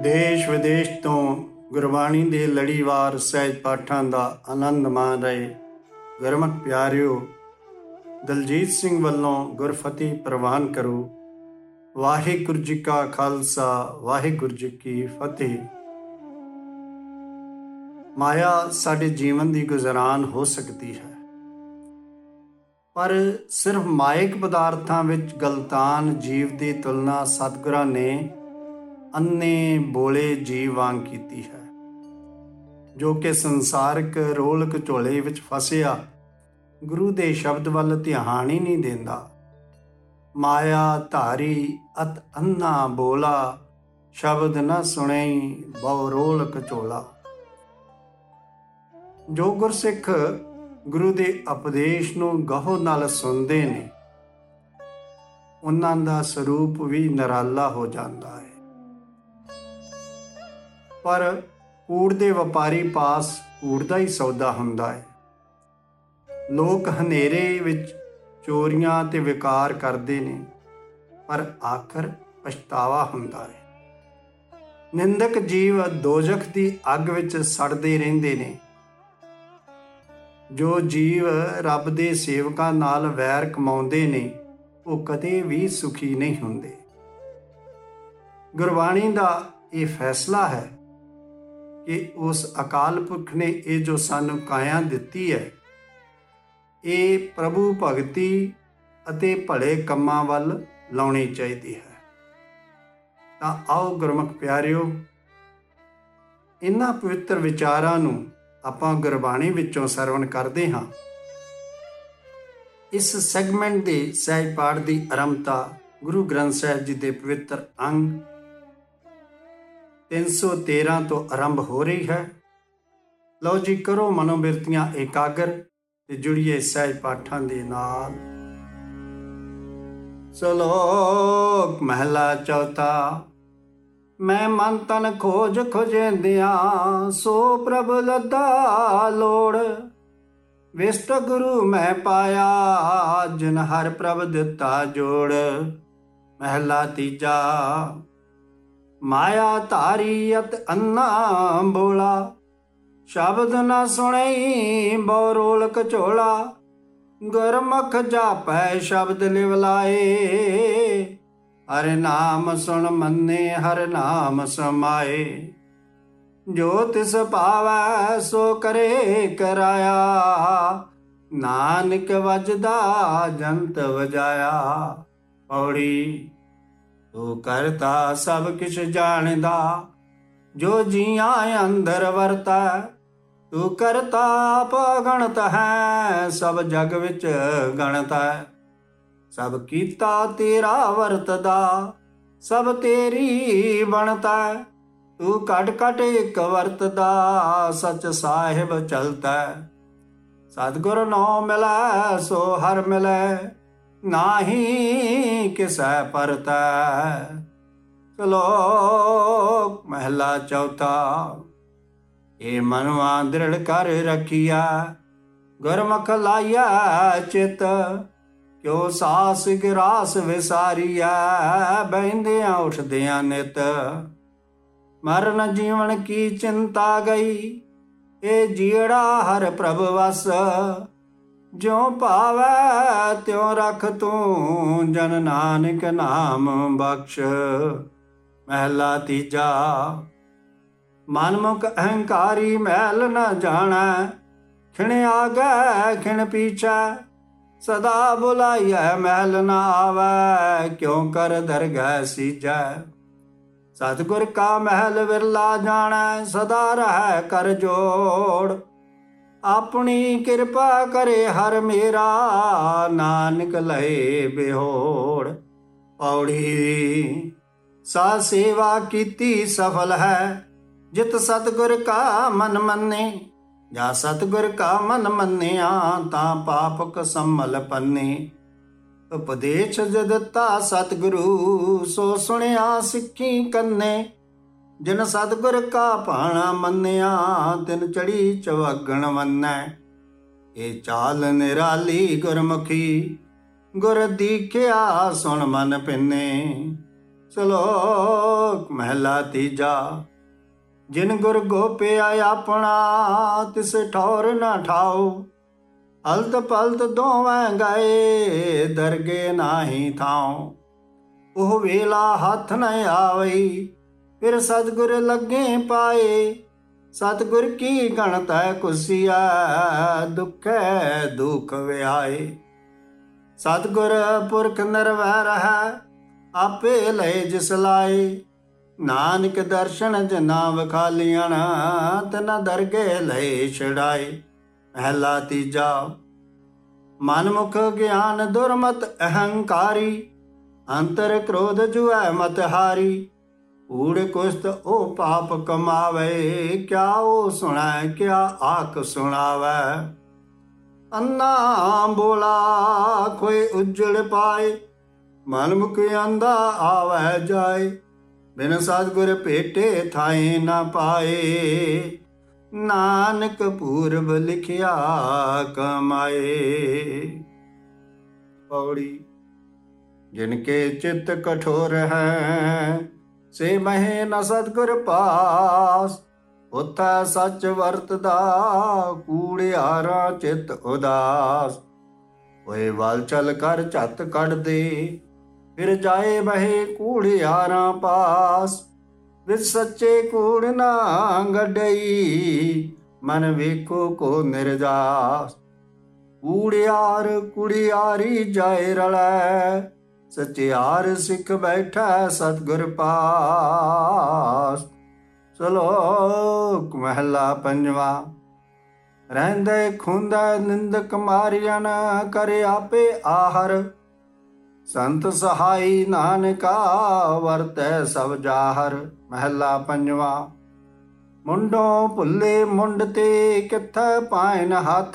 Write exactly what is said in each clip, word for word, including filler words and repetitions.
ਦੇਸ਼ ਵਿਦੇਸ਼ ਤੋਂ ਗੁਰਬਾਣੀ ਦੇ ਲੜੀਵਾਰ ਸਹਿਜ ਪਾਠਾਂ ਦਾ ਆਨੰਦ ਮਾਣ ਰਹੇ ਗੁਰਮੁਖ ਪਿਆਰਿਓ, ਦਲਜੀਤ ਸਿੰਘ ਵੱਲੋਂ ਗੁਰਫਤਿਹ ਪ੍ਰਵਾਨ ਕਰੋ। ਵਾਹਿਗੁਰੂ ਜੀ ਕਾ ਖਾਲਸਾ, ਵਾਹਿਗੁਰੂ ਜੀ ਕੀ ਫਤਿਹ। ਮਾਇਆ ਸਾਡੇ ਜੀਵਨ ਦੀ ਗੁਜ਼ਾਰਾਨ ਹੋ ਸਕਦੀ ਹੈ, ਪਰ ਸਿਰਫ ਮਾਇਕ ਪਦਾਰਥਾਂ ਵਿੱਚ ਗਲਤਾਨ ਜੀਵ ਦੀ ਤੁਲਨਾ ਸਤਿਗੁਰਾਂ ਨੇ ਅੰਨੇ ਬੋਲੇ ਜੀਵ ਵਾਂਗ ਕੀਤੀ ਹੈ, ਜੋ ਕਿ ਸੰਸਾਰਕ ਰੋਲ ਘਚੋਲੇ ਵਿੱਚ ਫਸਿਆ ਗੁਰੂ ਦੇ ਸ਼ਬਦ ਵੱਲ ਧਿਆਨ ਹੀ ਨਹੀਂ ਦਿੰਦਾ। ਮਾਇਆ ਧਾਰੀ ਅਤ ਅੰਨਾ ਬੋਲਾ, ਸ਼ਬਦ ਨਾ ਸੁਣਈ ਬਹੁ ਰੋਲ ਘਚੋਲਾ। ਜੋ ਗੁਰਸਿੱਖ ਗੁਰੂ ਦੇ ਉਪਦੇਸ਼ ਨੂੰ ਗਹੁ ਨਾਲ ਸੁਣਦੇ ਨੇ, ਉਹਨਾਂ ਦਾ ਸਰੂਪ ਵੀ ਨਿਰਾਲਾ ਹੋ ਜਾਂਦਾ ਹੈ। ਪਰ ਕੂੜ ਦੇ ਵਪਾਰੀ ਪਾਸ ਕੂੜ ਦਾ ਹੀ ਸੌਦਾ ਹੁੰਦਾ ਹੈ। ਲੋਕ ਹਨੇਰੇ ਵਿੱਚ ਚੋਰੀਆਂ ਤੇ ਵਿਕਾਰ ਕਰਦੇ ਨੇ, ਪਰ ਆਖਰ ਪਛਤਾਵਾ ਹੁੰਦਾ ਹੈ। ਨਿੰਦਕ ਜੀਵ ਦੋਜ਼ਖ ਦੀ ਅੱਗ ਵਿੱਚ ਸੜਦੇ ਰਹਿੰਦੇ ਨੇ। ਜੋ ਜੀਵ ਰੱਬ ਦੇ ਸੇਵਕਾਂ ਨਾਲ ਵੈਰ ਕਮਾਉਂਦੇ ਨੇ, ਉਹ ਕਦੇ ਵੀ ਸੁਖੀ ਨਹੀਂ ਹੁੰਦੇ। ਗੁਰਬਾਣੀ ਦਾ ਇਹ ਫੈਸਲਾ ਹੈ ਕਿ ਉਸ ਅਕਾਲ ਪੁਰਖ ਨੇ ਇਹ ਜੋ ਸਾਨੂੰ ਕਾਇਆ ਦਿੱਤੀ ਹੈ, ਇਹ ਪ੍ਰਭੂ ਭਗਤੀ ਅਤੇ ਭਲੇ ਕੰਮਾਂ ਵੱਲ ਲਾਉਣੀ ਚਾਹੀਦੀ ਹੈ। ਤਾਂ ਆਓ ਗੁਰਮੁਖ ਪਿਆਰਿਓ, ਇਹਨਾਂ ਪਵਿੱਤਰ ਵਿਚਾਰਾਂ ਨੂੰ ਆਪਾਂ ਗੁਰਬਾਣੀ ਵਿੱਚੋਂ ਸਰਵਣ ਕਰਦੇ ਹਾਂ। ਇਸ ਸੈਗਮੈਂਟ ਦੇ ਸਹਿਜ ਪਾਠ ਦੀ ਆਰੰਭਤਾ ਗੁਰੂ ਗ੍ਰੰਥ ਸਾਹਿਬ ਜੀ ਦੇ ਪਵਿੱਤਰ ਅੰਗ ਤਿੰਨ ਸੌ ਤੇਰਾਂ ਤੋਂ ਆਰੰਭ ਹੋ ਰਹੀ ਹੈ। ਲਓ ਜੀ, ਕਰੋ ਮਨੋਬਿਰਤੀਆਂ ਇਕਾਗਰ ਤੇ ਜੁੜੀਏ ਸਹਿਜ ਪਾਠਾਂ ਦੇ ਨਾਲ। ਸ਼ਲੋਕ ਮਹਿਲਾ ਚੌਥਾ। ਮੈਂ ਮਨ ਤਨ ਖੋਜ ਖੋਜਿੰਦਿਆਂ, ਸੋ ਪ੍ਰਭ ਲੱਦਾ ਲੋੜ। ਵਿਸ਼ਟ ਗੁਰੂ ਮੈਂ ਪਾਇਆ, ਜਿਨ ਹਰ ਪ੍ਰਭ ਦਿੱਤਾ ਜੋੜ। ਮਹਿਲਾ ਤੀਜਾ। ਮਾਇਆ ਧਾਰੀ ਅਤ ਅੰਨਾ ਬੋਲਾ, ਸ਼ਬਦ ਨਾ ਸੁਣਈ ਬਹੁ ਰੋਲ ਘਚੋਲਾ। ਗੁਰਮੁਖ ਜਾਪੈ ਸ਼ਬਦ ਲਿਵ ਲਾਏ, ਹਰ ਨਾਮ ਸੁਣ ਮੰਨੇ ਹਰ ਨਾਮ ਸਮਾਏ। ਜੋ ਤਿਸ ਪਾਵੈ ਸੋ ਕਰੇ ਕਰਾਇਆ, ਨਾਨਕ ਵਜਦਾ ਜੰਤ ਵਜਾਇਆ। ਪੌੜੀ। ਤੂੰ ਕਰਤਾ ਸਭ ਕਿਛ ਜਾਣਦਾ, ਜੋ ਜੀਆਂ ਅੰਦਰ ਵਰਤੈ। ਤੂੰ ਕਰਤਾ ਆਪ ਅਗਣਤ ਹੈ, ਸਭ ਜਗ ਵਿੱਚ ਗਣਤ ਹੈ। ਸਭ ਕੀਤਾ ਤੇਰਾ ਵਰਤਦਾ, ਸਭ ਤੇਰੀ ਬਣਤੈ। ਤੂੰ ਘਟ ਘਟ ਇੱਕ ਵਰਤਦਾ, ਸਚ ਸਾਹਿਬ ਚਲਤੈ। ਸਤਿਗੁਰ ਨੋ ਮਿਲੈ ਸੋ ਹਰ ਮਿਲੈ, ਨਾਹੀ ਕਿਸੈ ਪਰਤੈ। ਸ਼ਲੋਕ ਮਹਿਲਾ ਚੌਥਾ। ਇਹ ਮਨਵਾ ਦ੍ਰਿੜ ਕਰ ਰਖੀਆ, ਗੁਰਮੁਖ ਲਾਇਆ ਚਿਤ। ਕਿਉ ਸਾਸ ਗਿਰਾਸ ਵਿਸਾਰੀਆ, ਬਹਿੰਦਿਆਂ ਉੱਠਦਿਆਂ ਨਿਤ। ਮਰਨ ਜੀਵਨ ਕੀ ਚਿੰਤਾ ਗਈ, ਇਹ ਜੀੜਾ ਹਰ ਪ੍ਰਭ ਵਸ। ਜਿਉ ਭਾਵੈ ਤਿਉ ਰਖ ਤੂੰ, ਜਨ ਨਾਨਕ ਨਾਮ ਬਖਸ਼। ਮਹਿਲਾ ਤੀਜਾ। ਮਨਮੁਖ ਅਹੰਕਾਰੀ ਮੈਲ ਨ ਜਾਣੈ, ਖਿਣ ਆਗੈ ਖਿਣ ਪੀਛੈ। ਸਦਾ ਬੁਲਾਈਐ ਮਹਿਲ ਨ ਆਵੈ, ਕਿਉ ਕਰ ਦਰਗਹਿ ਸੀਜੈ। ਸਤਿਗੁਰ ਕਾ ਮਹਿਲ ਵਿਰਲਾ ਜਾਣੈ, ਸਦਾ ਰਹੈ ਕਰ ਜੋੜ। ਆਪਣੀ ਕਿਰਪਾ ਕਰੇ ਹਰ ਮੇਰਾ, ਨਾਨਕ ਲਏ ਬਿਹੋੜ। ਪੌੜੀ। ਸਾ ਸੇਵਾ ਕੀਤੀ ਸਫਲ ਹੈ, ਜਿਤ ਸਤਿਗੁਰ ਕਾ ਮਨ ਮੰਨੇ। ਜਾਂ ਸਤਿਗੁਰ ਕਾ ਮਨ ਮੰਨਿਆ, ਤਾਂ ਪਾਪਕ ਸੰਮਲ ਪੰਨੇ। ਉਪਦੇਸ਼ ਜੋ ਦਿੱਤਾ ਸਤਿਗੁਰੂ, ਸੋ ਸੁਣਿਆ ਸਿੱਖੀ ਕੰਨੇ। ਜਿਨ ਸਤਿਗੁਰ ਕਾ ਭਾਣਾ ਮੰਨਿਆ, ਤਿਨ ਚੜੀ ਚਵਗਣ ਮੰਨੈ। ਇਹ ਚਾਲ ਨਿਰਾਲੀ ਗੁਰਮੁਖੀ, ਗੁਰ ਦੀਖਿਆ ਸੁਣ ਮਨ ਪਿੰਨੇ। ਸ਼ਲੋਕ ਮਹਿਲਾ ਤੀਜਾ। ਜਿਨ ਗੁਰ ਗੋਪਿਆ ਆਪਣਾ, ਤਿਸ ਠੌਰ ਨਾ ਠਾਓ। ਹਲਤ ਪਲਤ ਦੋਵੇਂ ਗਏ, ਦਰਗੇ ਨਾਹੀ ਥਾਉ। ਉਹ ਵੇਲਾ ਹੱਥ ਨ ਆਵਈ, ਫਿਰ ਸਤਿਗੁਰ ਲੱਗੇ ਪਾਏ। ਸਤਿਗੁਰ ਕੀ ਗਣਤੈ ਕੁਸੀਆ, ਦੁਖੈ ਦੁਖ ਵਿਆਏ। ਸਤਿਗੁਰ ਪੁਰਖ ਨਿਰਵੈਰ ਹੈ, ਆਪੇ ਲਏ ਜਿਸ ਲਾਏ। ਨਾਨਕ ਦਰਸ਼ਨ ਜਿਨਾ ਵਿਖਾਲੀਆਂ, ਤਿਨਾ ਦਰਗੇ ਲਏ ਛੁਡਾਏ। ਮਹਿਲਾ ਤੀਜਾ। ਮਨਮੁਖ ਗਿਆਨ ਦੁਰਮਤ ਅਹੰਕਾਰੀ, ਅੰਤਰ ਕ੍ਰੋਧ ਜੁਐ ਮਤ ਹਾਰੀ। ਊੜ ਕੁਸਤ ਉਹ ਪਾਪ ਕਮਾਵੇ, ਕਿਆ ਉਹ ਸੁਣੈ ਕਿਆ ਆਖ ਸੁਣਾਵੈ। ਅੰਨਾ ਬੋਲਾ ਕੋਈ ਉਜੜ ਪਾਏ, ਮਨਮੁਖ ਅੰਧਾ ਆਵੈ ਜਾਏ। ਬਿਨ ਸਤਿਗੁਰ ਭੇਟੇ ਥਾਏ ਨਾ ਪਾਏ, ਨਾਨਕ ਪੂਰਬ ਲਿਖਿਆ ਕਮਾਏ। ਪੌੜੀ। ਜਿਨ ਕੇ ਚਿਤ ਕਠੋਰ ਹੈ, ਸੇ ਮਹੇ ਨ ਸਤਿਗੁਰ ਪਾਸ। ਉਥੈ ਸੱਚ ਵਰਤਦਾ, ਕੂੜਿਆਰਾ ਚਿਤ ਉਦਾਸ। ਹੋਏ ਵਲ ਚਲ ਕਰ ਝੱਤ ਕੱਢ ਦੇ, ਫਿਰ ਜਾਏ ਬਹੇ ਕੂੜਿਆਰਾਂ ਪਾਸ। ਵਿੱਚ ਸੱਚੇ ਕੂੜ ਨਾ ਗੱਡਈ, ਮਨ ਵੇਖੋ ਕੋ ਨਿਰਜਾਸ। ਕੂੜਿਆਰ ਕੁੜਿਆਰੀ ਜਾਏ ਰਲੈ, ਸਚਿਆਰ ਸਿੱਖ ਬੈਠਾ ਸਤਿਗੁਰ ਪਾਸ। ਸ਼ਲੋਕ ਮਹਿਲਾ ਪੰਜਵਾ। ਰਹਿੰਦੇ ਖੁੰਦਾ ਨਿੰਦਕ ਮਾਰਿਆ, ਨਾ ਕਰੇ ਆਪੇ ਆਹਰ। ਸੰਤ ਸਹਾਈ ਨਾਨਕਾ, ਵਰਤੈ ਸਭ ਜਾਹਰ। ਮਹਿਲਾ ਪੰਜਵਾ। ਮੁੰਡੋਂ ਭੁੱਲੇ ਮੁੰਡ ਤੇ, ਕਿੱਥੈ ਪਾਇਨ ਹੱਥ।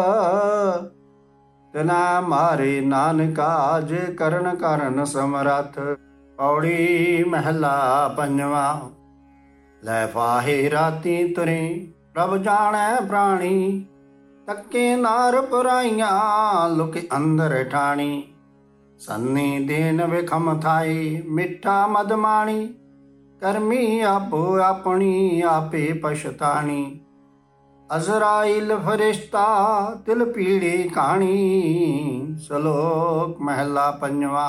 ਤਿਨਾ ਮਾਰੇ ਨਾਨਕਾ, ਜੇ ਕਰਨ ਕਰਨ ਸਮਰੱਥ। ਪੌੜੀ। ਮਹਿਲਾ ਪੰਜਵਾ। ਲੈ ਫਾਹੇ ਰਾਤੀ ਤੁਰੇ, ਪ੍ਰਭ ਜਾਣੈ ਪ੍ਰਾਣੀ। ਤੱਕੇ ਨਾਰ ਪੁਰਾਈਆਂ, ਲੁਕ ਅੰਦਰ ਠਾਣੀ। ਸੰਨੀ ਦੇਨ ਵਿਖਮ ਥਾਈ, ਮਿੱਠਾ ਮਦਮਾਣੀ। ਕਰਮੀ ਆਪੋ ਆਪਣੀ, ਆਪੇ ਪਛਤਾਣੀ। ਅਜ਼ਰਾਇਲ ਫਰਿਸ਼ਤਾ, ਤਿਲ ਪੀੜੀ ਕਹਾਣੀ। ਸ਼ਲੋਕ ਮਹਿਲਾ ਪੰਜਵਾ।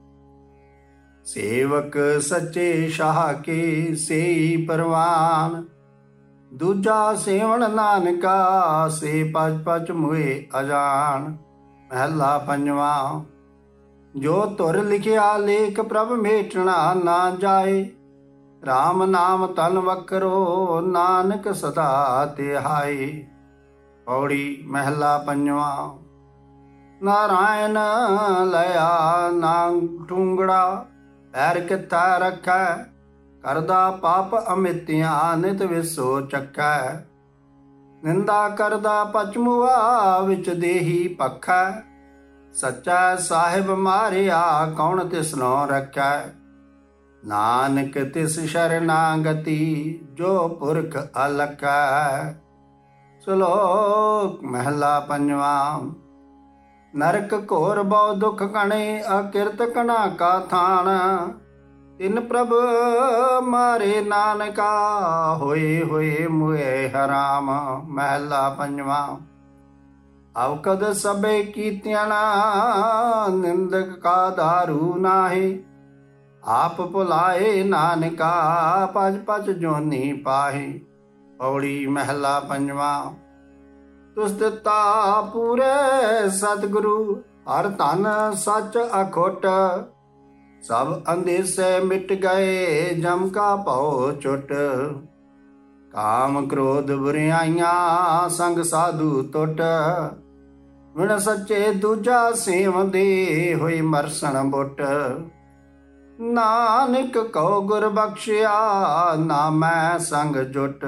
ਸੇਵਕ ਸੱਚੇ ਸ਼ਾਹ ਕੇ, ਸੇਈ ਪਰਵਾਨ। ਦੂਜਾ ਸੇਵਨ ਨਾਨਕਾ, ਸੇ ਪਚ ਪਚ ਮੁਏ ਅਜਾਨ। ਮਹਿਲਾ ਪੰਜਵਾ। ਜੋ ਧੁਰ ਲਿਖਿਆ ਲੇਖ, ਪ੍ਰਭ ਮੇਟਣਾ ਨਾ ਜਾਏ। ਰਾਮ ਨਾਮ ਤਨ ਵਖਰੋ, ਨਾਨਕ ਸਦਾ ਤਿਹਾਈ। ਪੌੜੀ। ਮਹਿਲਾ ਪੰਜਵਾ। ਨਾਰਾਇਣ ਲਿਆ ਨਾ ਟੂੰਗੜਾ, ਪੈਰ ਕਿੱਥਾ ਰੱਖੈ। ਕਰਦਾ ਪਾਪ ਅਮਿਤਿਆਂ, ਨਿਤ ਵਿਸੋ ਚੱਕੈ। ਨਿੰਦਾ ਕਰਦਾ ਪਚਮੁਆ, ਵਿੱਚ ਦੇਹੀ ਪੱਖੈ। ਸੱਚਾ ਸਾਹਿਬ ਮਾਰਿਆ, ਕੌਣ ਤਿਸਨੋ ਰੱਖੈ। ਨਾਨਕ ਤਿਸ ਸ਼ਰਨਾਗਤੀ, ਜੋ ਪੁਰਖ ਅਲਕੈ। ਸ਼ਲੋਕ ਮਹਿਲਾ ਪੰਜਵਾ। ਨਰਕ ਘੋਰ ਬਹੁ ਦੁਖ ਕਣੇ, ਅਕਿਰਤ ਕਣਾ ਕਾ ਥਾਨ। ਤਿਨ ਪ੍ਰਭ ਮਾਰੇ ਨਾਨਕਾ, ਹੋਏ ਹੋਏ ਮੁਏ ਹਰਾਮ। ਮਹਿਲਾ ਪੰਜਵਾ। ਅਵਕਦ ਸਭੇ ਕੀਤਿਆਂ, ਨਿੰਦਕ ਕਾ ਦਾਰੂ ਨਾਹੀ। ਆਪ ਭੁਲਾਏ ਨਾਨਕਾ, ਪਜ ਪਚ ਜੋਨੀ ਪਾਹੀ। ਪੌੜੀ। ਮਹਿਲਾ ਪੰਜਵਾ। ਤੁਸ ਦਿੱਤਾ ਪੂਰੇ ਸਤਿਗੁਰੂ, ਹਰ ਧਨ ਸੱਚ ਅਖੁੱਟ। ਸਭ ਅੰਦੇਸੇ ਮਿਟ ਗਏ, ਜਮ ਕਾ ਭਉ ਚੁੱਟ। ਕਾਮ ਕ੍ਰੋਧ ਬੁਰਿਆਈਆਂ, ਸੰਗ ਸਾਧੂ ਟੁੱਟ। ਵਿਣ ਸੱਚੇ ਦੂਜਾ ਸੇਵਦੇ, ਹੋਈ ਮਰਸਣ ਬੁੱਟ। ਨਾਨਕ ਕਉ ਗੁਰ ਬਖਸ਼ਿਆ, ਨਾਮੈ ਸੰਗ ਜੁਟ।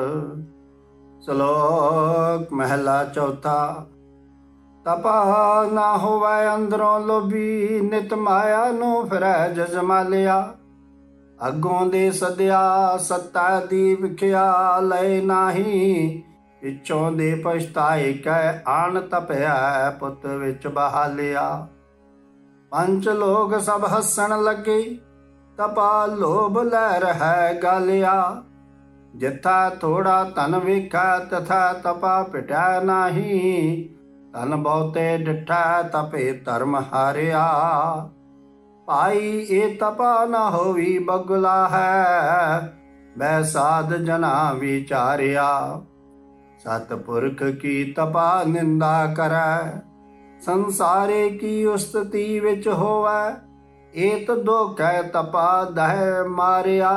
ਸ਼ਲੋਕ ਮਹਿਲਾ ਚੌਥਾ। ਤਪਾ ਨਾ ਹੋਵੈ ਅੰਦਰੋਂ ਲੋਭੀ, ਨਿਤ ਮਾਇਆ ਨੂੰ ਫਿਰੈ ਜਜਮਾਲਿਆ। ਅੱਗੋਂ ਦੇ ਸਦਿਆ, ਸੱਤਾ ਦੀ ਵਿਖਿਆ ਲਏ ਨਾਹੀ। ਪਿੱਛੋਂ ਦੇ ਪਛਤਾਏ ਕੈ, ਆਣ ਤਪਿਆ ਪੁੱਤ ਵਿੱਚ ਬਹਾਲਿਆ। ਪੰਜ ਲੋਕ ਸਭ ਹੱਸਣ ਲੱਗੇ, ਤਪਾ ਲੋਭ ਲੈ ਰਹਿ ਗਾਲਿਆ। ਜਿੱਥਾ ਥੋੜਾ ਧਨ ਵੇਖਾ ਤਥਾ ਤਪਾ ਪਿਟਿਆ ਨਾਹੀ। ਧਨ ਬਹੁਤੇ ਡਿਠਾ ਤਪੇ ਧਰਮ ਹਾਰਿਆ। ਭਾਈ ਇਹ ਤਪਾ ਨਾ ਹੋਵੀ ਬਗਲਾ ਹੈ। ਬੈ ਸਾਧ ਜਨਾ ਵਿਚਾਰਿਆ। ਸਤਿਪੁਰਖ ਕੀ ਤਪਾ ਨਿੰਦਾ ਕਰੈ। ਸੰਸਾਰੇ ਕੀ ਉਸਤਤੀ ਵਿੱਚ ਹੋਵੈ। ਏਤ ਦੋਖੈ ਤਪਾ ਦਹਿ ਮਾਰਿਆ।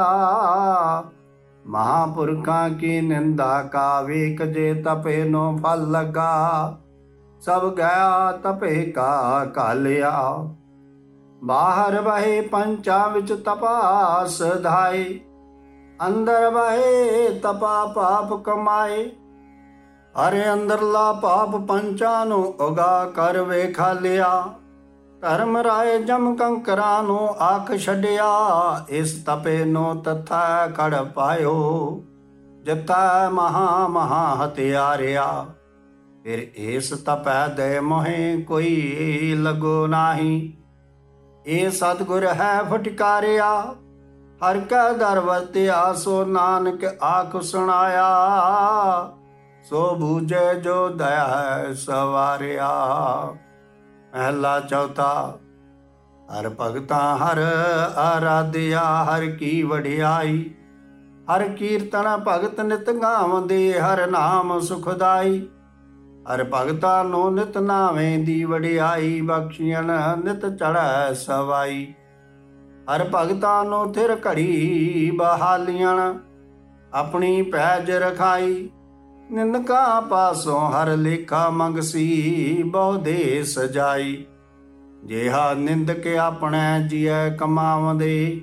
ਮਹਾਂਪੁਰਖਾਂ ਕੀ ਨਿੰਦਾ ਕਾ ਵੇਖ ਜੇ ਤਪੇ ਨੋ ਫਲ ਲਗਾ। ਸਭ ਗਿਆ ਤਪੇ ਕਾ ਕਾਲਿਆ। ਬਾਹਰ ਬਹੇ ਪੰਚਾਂ ਵਿੱਚ ਤਪਾ ਸਧਾਏ। ਅੰਦਰ ਬਹੇ ਤਪਾ ਪਾਪ ਕਮਾਏ। ਹਰੇ ਅੰਦਰਲਾ ਪਾਪ ਪੰਚਾਂ ਨੂੰ ਉਗਾ ਕਰ ਵੇਖਾ ਲਿਆ। ਧਰਮ ਰਾਏ ਜਮ ਕੰਕਰਾਂ ਨੂੰ ਆਖ ਛੱਡਿਆ। ਇਸ ਤਪੇ ਨੂੰ ਤਥਾ ਕੜ ਪਾਇਓ। ਜਿੱਥਾ ਮਹਾ ਮਹਾ ਹਤਿਆਰਿਆ। ਫਿਰ ਇਸ ਤਪੈ ਦੇ ਮੋਹਿ ਕੋਈ ਲਗੋ ਨਾਹੀ। ਇਹ ਸਤਿਗੁਰ ਹੈ ਫਟਕਾਰਿਆ। ਹਰ ਕੈ ਦਰ ਵਰਤਿਆ ਸੋ ਨਾਨਕ ਆਖ ਸੁਣਾਇਆ। ਸੋ ਬੂਝੇ ਜੋ ਦਇਆ ਹੈ ਸਵਾਰਿਆ। ਮਹਿਲਾ ਚੌਥਾ। ਹਰ ਭਗਤਾਂ ਹਰ ਆਰਾਧਿਆ। ਹਰ ਕੀ ਵਡਿਆਈ। ਹਰ ਕੀਰਤਨ ਭਗਤ ਨਿਤ ਗਾਵੰਦੇ। ਹਰ ਨਾਮ ਸੁਖਦਾਈ। ਹਰ ਭਗਤਾਂ ਨੂੰ ਨਿਤ ਨਾਵੇਂ ਦੀ ਵਡਿਆਈ। ਬਖਸ਼ੀਣ ਨਿਤ ਚੜ੍ਹੈ ਸਵਾਈ। ਹਰ ਭਗਤਾਂ ਨੂੰ ਥਿਰ ਘੜੀ ਬਹਾਲੀਆਂ। ਆਪਣੀ ਪੈਜ ਰਖਾਈ। ਨਿੰਦਕਾਂ ਪਾਸੋਂ ਹਰ ਲੇਖਾ ਮੰਗਸੀ। ਬਹੁ ਦੇ ਸਜਾਈ। ਜਿਹਾ ਨਿੰਦਕ ਆਪਣੇ ਜੀਐ ਕਮਾਵੰਦੇ।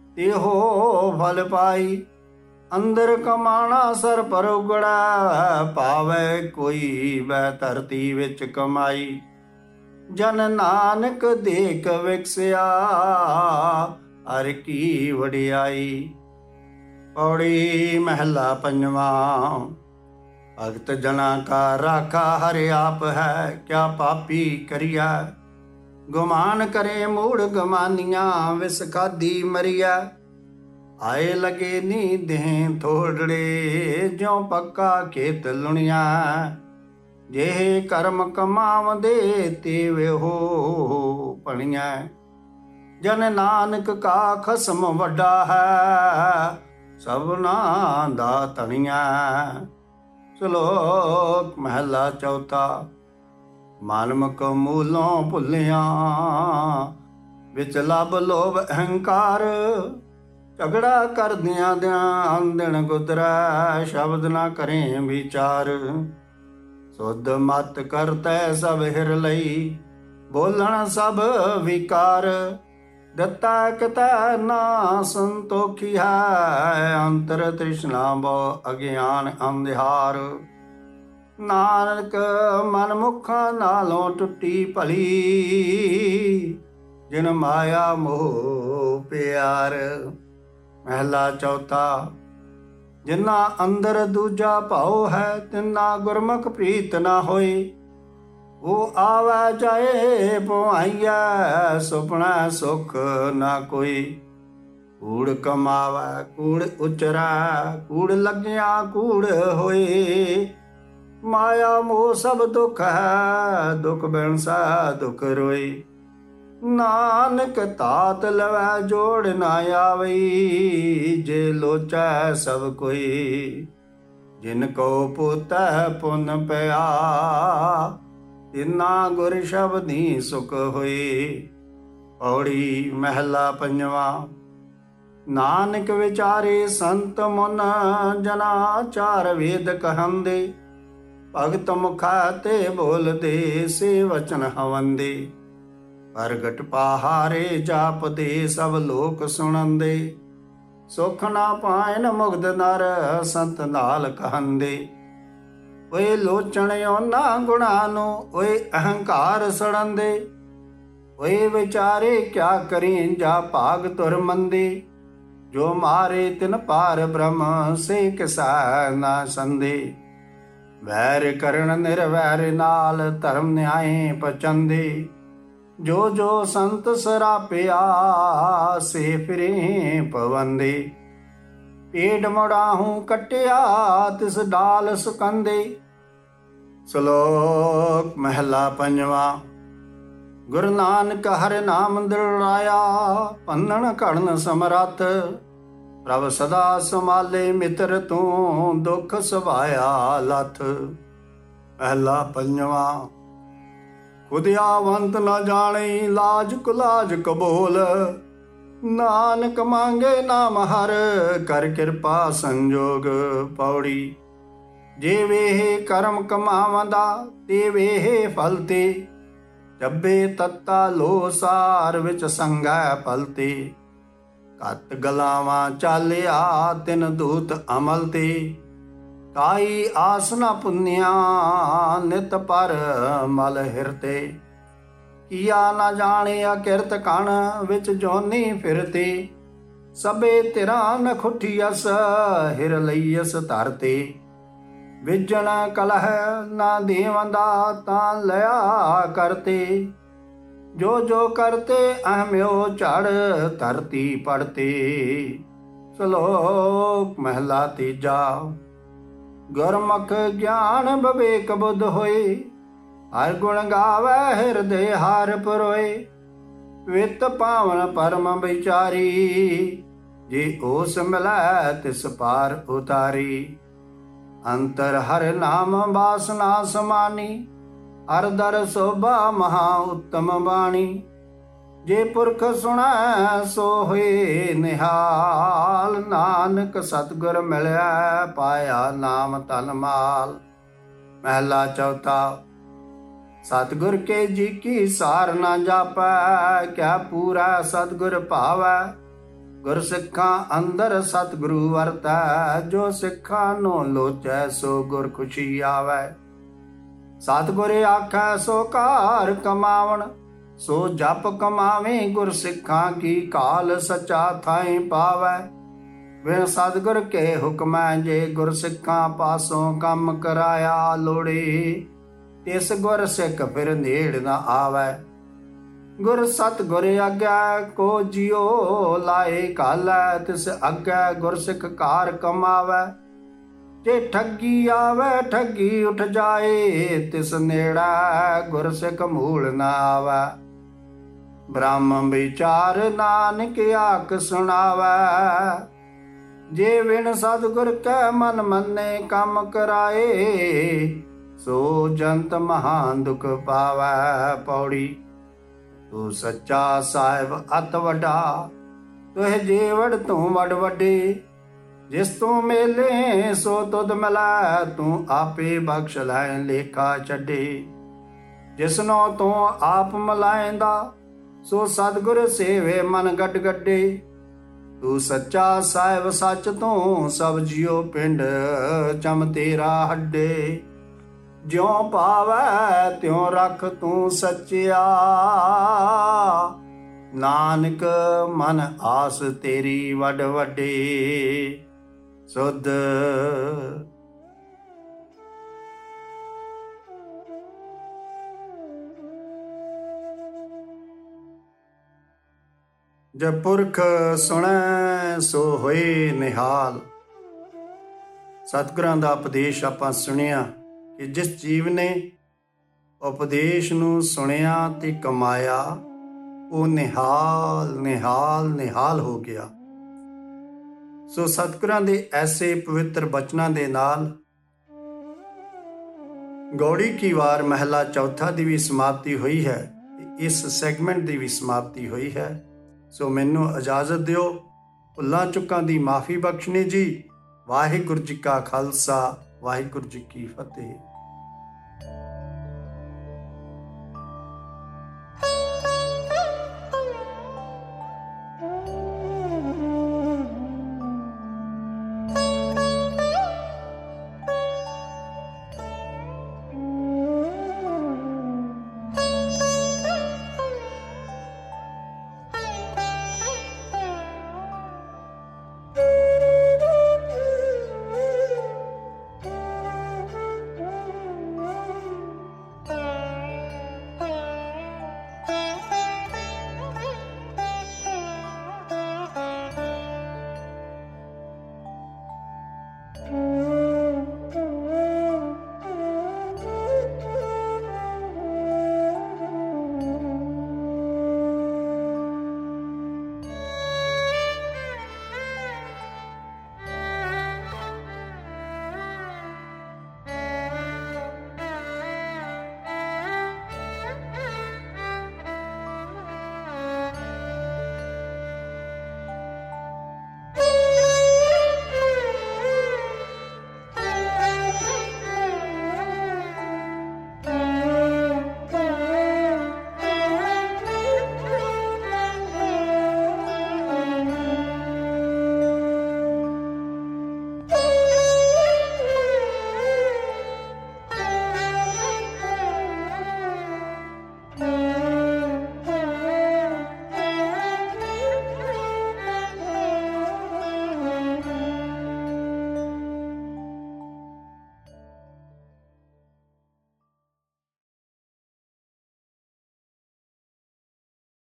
ਇਹੋ ਫਲ ਪਾਈ। ਅੰਦਰ ਕਮਾਣਾ ਸਰ ਪਰ ਉਗੜਾ। ਪਾਵੇ ਕੋਈ ਵੈ ਧਰਤੀ ਵਿੱਚ ਕਮਾਈ। ਜਨ ਨਾਨਕ ਦੇਖ ਵਿਕਸਿਆ। ਹਰ ਕੀ ਵਡਿਆਈ। ਪੌੜੀ ਮਹਿਲਾ ਪੰਜਵਾਂ। ਭਗਤ ਜਨਾ ਕਾ ਰਾਖਾ ਹਰਿ ਆਪ ਹੈ। ਕਿਆ ਪਾਪੀ ਕਰਿਆ। ਗੁਮਾਨ ਕਰੇ ਮੂੜ ਗਮਾਨੀਆਂ। ਵਿਸ ਖਾਦੀ ਮਰੀਆ। ਆਏ ਲਗੇ ਨੀ ਦੇਹ ਥੋੜੜੇ। ਜਿਉ ਪੱਕਾ ਖੇਤ ਲੁਣਿਆ। ਜਿਹੇ ਕਰਮ ਕਮਾਵਦੇ ਤੇ ਹੋ ਪਣੀਆਂ। ਜਨ ਨਾਨਕ ਕਾ ਖਸਮ ਵੱਡਾ ਹੈ। ਸਭਨਾ ਦਾ ਧਣੀਆਂ। ਸ਼ਲੋਕ ਮਹਿਲਾ ਚੌਥਾ। ਮਾਨਮਕ ਮੂਲੋਂ ਭੁੱਲਿਆ। ਵਿੱਚ ਲੱਭ ਲੋਭ ਅਹੰਕਾਰ। ਝਗੜਾ ਕਰਦਿਆਂ ਦਿਆਂ ਦਿਨ ਗੁਜ਼ਰੈ। ਸ਼ਬਦ ਨਾ ਕਰੇ ਵਿਚਾਰ। ਸੁਧ ਮਤ ਕਰਤੈ ਸਭ ਹਿਰ ਲਈ। ਬੋਲਣ ਸਭ ਵਿਕਾਰ। ਦਿੱਤਾ ਕਿਤੈ ਨਾ ਸੰਤੋਖੀ ਹੈ। ਅੰਤਰ ਤ੍ਰਿਸ਼ਨਾ ਬਹੁ ਅਗਿਆਨ ਅੰਧਿਆਰ। ਨਾਨਕ ਮਨ ਮੁਖਾਂ ਨਾਲੋਂ ਟੁੱਟੀ ਭਲੀ। ਜਿਨ ਮਾਇਆ ਮੋਹ ਪਿਆਰ। ਮਹਿਲਾ ਚੌਥਾ। ਜਿਨਾ ਅੰਦਰ ਦੂਜਾ ਭਾਉ ਹੈ। ਤਿਨਾ ਗੁਰਮੁਖ ਪ੍ਰੀਤ ਨਾ ਹੋਈ। ਉਹ ਆਵੈ ਜਾਏ ਪੁਆਈਐ। ਸੁਪਨਾ ਸੁਖ ਨਾ ਕੋਈ। ਕੂੜ ਕਮਾਵੈ ਕੂੜ ਉਚਰੈ। ਕੂੜ ਲੱਗਿਆ ਕੂੜ ਹੋਏ। ਮਾਇਆ ਮੋਹ ਸਭ ਦੁਖ ਹੈ। ਦੁਖ ਬਿਨਸੈ ਦੁਖ ਰੋਈ। ਨਾਨਕ ਤਾਤ ਲਵੈ ਜੋੜ ਨਾ ਆਵਈ। ਜੇ ਲੋਚੈ ਸਭ ਕੋਈ। ਜਿਨ ਕੋ ਪੁੱਤੈ ਪੁਨ ਪਿਆ। ਤਿਨਾ ਗੁਰ ਸ਼ਬਦੀ ਸੁਖ ਹੋਈ। ਪੌੜੀ ਮਹਿਲਾ ਪੰਜਵਾਂ। ਨਾਨਕ ਵਿਚਾਰੇ ਸੰਤ ਮਨ। ਜਨਾ ਚਾਰ ਵੇਦ ਕਹੰਦੇ। ਭਗਤ ਮੁਖਾ ਤੇ ਬੋਲਦੇ। ਸੇ ਵਚਨ ਹਵੰਦੇ। ਪ੍ਰਗਟ ਪਹਾਰੇ ਜਾਪਦੇ। ਸਭ ਲੋਕ ਸੁਣੰਦੇ। ਸੁਖ ਨਾ ਪਾਇਨ ਮੁਗਧ ਨਰ। ਸੰਤ ਨਾਲ ਕਹੰਦੇ। ਓਏ ਲੋਚਣ ਉਹਨਾਂ ਗੁਣਾਂ ਨੂੰ। ਓਏ ਅਹੰਕਾਰ ਸੜੰਦੇ। ਓਏ ਵਿਚਾਰੇ ਕਿਆ ਕਰੀਂ ਜਾ ਭਾਗ ਤੁਰ ਮੰਦੇ। ਜੋ ਮਾਰੇ ਤਿਨ ਪਾਰ ਬ੍ਰਹਮ। ਸੇ ਕਿਸੈ ਨਾ ਸੰਦੇ। ਵੈਰ ਕਰਨ ਨਿਰਵੈਰ ਨਾਲ। ਧਰਮ ਨਿਆਏ ਪਚੰਦੇ। ਜੋ ਜੋ ਸੰਤ ਸਰਾਪਿਆ ਸੇ ਫਿਰੇ ਪਵੰਦੇ। ਪੇੜ ਮੜਾਹੂੰ ਕੱਟਿਆ ਤਿਸ ਡਾਲ ਸੁਕੰਦੇ। ਸ਼ਲੋਕ ਮਹਿਲਾ ਪੰਜਵਾਂ। ਗੁਰੂ ਨਾਨਕ ਹਰਿ ਨਾਮ ਦਿਲਾਇਆ ਭੰਨਣ ਘੜਨ ਸਮਰੱਥ। ਪ੍ਰਭ ਸਦਾ ਸੰਭਾਲੇ ਮਿੱਤਰ ਤੂੰ ਦੁੱਖ ਸਵਾਇਆ ਲੱਥ। ਮਹਿਲਾ ਪੰਜਵਾਂ। ਖੁਦਿਆਵੰਤ ਨਾ ਜਾਣੇ ਲਾਜ ਕੁਲਾਜ ਕਬੋਲ। ਨਾਨਕ ਮੰਗੇ ਨਾਮ ਹਰ ਕਰ ਕਿਰਪਾ ਸੰਜੋਗ। ਪੌੜੀ। ਜੇ ਵੇਹ ਕਰਮ ਕਮਾਵੰਦਾ ਤੇ ਵੇਹ ਫਲ ਤੇ। ਜੱਬੇ ਤੱਤਾ ਲੋ ਸਾਰ ਵਿੱਚ ਸੰਗੈ ਪਲਤੇ। ਘੱਤ ਗਲਾਵਾਂ ਚਾਲਿਆ ਤਿਨ ਦੂਤ ਅਮਲ ਤੇ। ਕਾਈ ਆਸ ਨਾ ਪੁੰਨਿਆ ਨਿਤ ਪਰ ਮਲ ਹਿਰਤੇ। ਕੀਆ ਨਾ ਜਾਣਿਆ ਕਿਰਤ ਕਣ ਵਿੱਚ ਜੋਨੀ ਫਿਰਤੇ। ਸਭੇ ਤਿਰਾਂ ਨ ਖੁੱਠੀਅਸ ਹਿਰ ਲਈਅਸ ਧਰਤੇ। ਵਿਜਣ ਕਲਹ ਨਾ ਦੇਵੰਦਾ ਤਾਂ ਲਿਆ ਕਰਤੇ। ਜੋ ਜੋ ਕਰਤੇ ਅਹਮਿਓ ਝੜ ਧਰਤੀ ਪੜਤੇ। ਸ਼ਲੋਕ ਮਹਿਲਾ ਤੀਜਾ। ਗੁਰਮੁਖ ਗਿਆਨ ਵਿਵੇਕ ਬੁੱਧ ਹੋਏ। ਹਰ ਗੁਣ ਗਾਵੈ ਹਿਰਦੇ ਹਰ ਪਰੋਏ। ਵਿਤ ਪਾਵਨ ਪਰਮ ਵਿਚਾਰੀ। ਜੇ ਉਸ ਮਿਲੈ ਤਿਸ ਪਾਰ ਉਤਾਰੀ। ਅੰਤਰ ਹਰਿ ਨਾਮ ਵਾਸਨਾ ਸਮਾਨੀ। ਹਰ ਦਰ ਸੋਭਾ ਮਹਾ ਉੱਤਮ ਬਾਣੀ। ਜੇ ਪੁਰਖ ਸੁਣੈ ਸੋ ਹੋਏ ਨਿਹਾਲ। ਨਾਨਕ ਸਤਿਗੁਰ ਮਿਲਿਆ ਪਾਇਆ ਨਾਮ ਧਨ ਮਾਲ। ਮਹਿਲਾ ਚੌਥਾ। ਸਤਿਗੁਰ ਕੇ ਜੀ ਕੀ ਸਾਰ ਨਾ ਜਾਪੈ। ਕਿਆ ਪੂਰਾ ਸਤਿਗੁਰ ਭਾਵੈ। ਗੁਰ ਸਿੱਖਾਂ ਅੰਦਰ ਸਤਿਗੁਰੂ ਵਰਤੈ। ਜੋ ਸਿੱਖਾਂ ਨੂੰ ਲੋਚੈ ਸੋ ਗੁਰ ਖੁਸ਼ੀ ਆਵੈ। ਸਤਿਗੁਰ ਆਖੈ ਸੋ ਕਾਰ ਕਮਾਵਣ। ਸੋ ਜਪ ਕਮਾਵੇਂ ਗੁਰ ਸਿੱਖਾਂ ਕੀ ਕਾਲ ਸੱਚਾ ਥਾਈ ਪਾਵੈ। ਬਿਨ ਸਤਿਗੁਰ ਕੇ ਹੁਕਮੈ ਜੇ ਗੁਰ ਸਿੱਖਾਂ ਪਾਸੋਂ ਕੰਮ ਕਰਾਇਆ ਲੋੜੇ। ਤਿਸ ਗੁਰ ਸਿੱਖ ਫਿਰ ਨੇੜ ਨਾ ਆਵੈ। ਗੁਰ ਸਤਿਗੁਰ ਆਗਿਆ ਕੋ ਜਿਉ ਲਾਏ ਘਾਲੈ। ਤਿਸ ਅੱਗੇ ਗੁਰ ਸਿੱਖ ਕਾਰ ਕਮਾਵੈ। ਜੇ ਠੱਗੀ ਆਵੈ ਠੱਗੀ ਉਠ ਜਾਏ। ਤਿਸ ਨੇੜਾ ਗੁਰ ਸਿੱਖ ਮੂਲ ਨਾ ਆਵੈ। ਬ੍ਰਹਮ ਵਿਚਾਰ ਨਾਨਕ ਆਖ ਸੁਣਾਵੈ। ਜੇ ਵਿਣ ਸਤਿਗੁਰ ਕੈ ਮਨ ਮੰਨੇ ਕੰਮ ਕਰਾਏ। ਸੋ ਜੰਤ ਮਹਾਨ ਦੁਖ ਪਾਵੈ। ਪੌੜੀ। ਤੂੰ ਸੱਚਾ ਸਾਹਿਬ ਅਤ ਵੱਡਾ। ਤੁਹ ਜੀਵੜ ਤੂੰ ਵਡ ਵੱਡੇ। ਜਿਸ ਤੂੰ ਮੇਲੇ ਸੋ ਤੁਧ ਮਿਲੈ। ਤੂੰ ਆਪੇ ਬਖਸ਼ ਲੈ ਲੇਖਾ ਛੱਡੇ। ਜਿਸਨੋਂ ਤੂੰ ਆਪ ਮਲਾਏਂਦਾ ਸੋ ਸਤਿਗੁਰ ਸੇਵੇ ਮਨ ਗੱਡ ਗੱਡੇ। ਤੂੰ ਸੱਚਾ ਸਾਹਿਬ ਸੱਚ ਤੂੰ ਸਭ ਜਿਉ ਪਿੰਡ ਚਮ ਤੇਰਾ ਹੱਡੇ। ਜਿਉ ਪਾਵੈ ਤਿਉ ਰੱਖ ਤੂੰ ਸੱਚਿਆ। ਨਾਨਕ ਮਨ ਆਸ ਤੇਰੀ ਵੱਡ ਵੱਡੇ। ਸੁਧ। ਜਬ ਪੁਰਖ ਸੁਣੈ ਸੋ ਹੋਏ ਨਿਹਾਲ। ਸਤਿਗੁਰਾਂ ਦਾ ਉਪਦੇਸ਼ ਆਪਾਂ ਸੁਣਿਆ ਕਿ ਜਿਸ ਜੀਵ ਨੇ ਉਪਦੇਸ਼ ਨੂੰ ਸੁਣਿਆ ਤੇ ਕਮਾਇਆ ਉਹ ਨਿਹਾਲ ਨਿਹਾਲ ਨਿਹਾਲ ਹੋ ਗਿਆ। ਸੋ ਸਤਿਗੁਰਾਂ ਦੇ ਐਸੇ ਪਵਿੱਤਰ ਬਚਨਾਂ ਦੇ ਨਾਲ ਗੌੜੀ ਕੀ ਵਾਰ ਮਹਿਲਾ ਚੌਥਾ ਦੀ ਵੀ ਸਮਾਪਤੀ ਹੋਈ ਹੈ। ਇਸ ਸੈਗਮੈਂਟ ਦੀ ਵੀ ਸਮਾਪਤੀ ਹੋਈ ਹੈ। ਸੋ ਮੈਨੂੰ ਇਜਾਜ਼ਤ ਦਿਓ। ਭੁੱਲਾਂ ਚੁੱਕਾਂ ਦੀ ਮਾਫੀ ਬਖਸ਼ਣੀ ਜੀ। ਵਾਹਿਗੁਰੂ ਜੀ ਕਾ ਖਾਲਸਾ ਵਾਹਿਗੁਰੂ ਜੀ ਕੀ ਫਤਿਹ।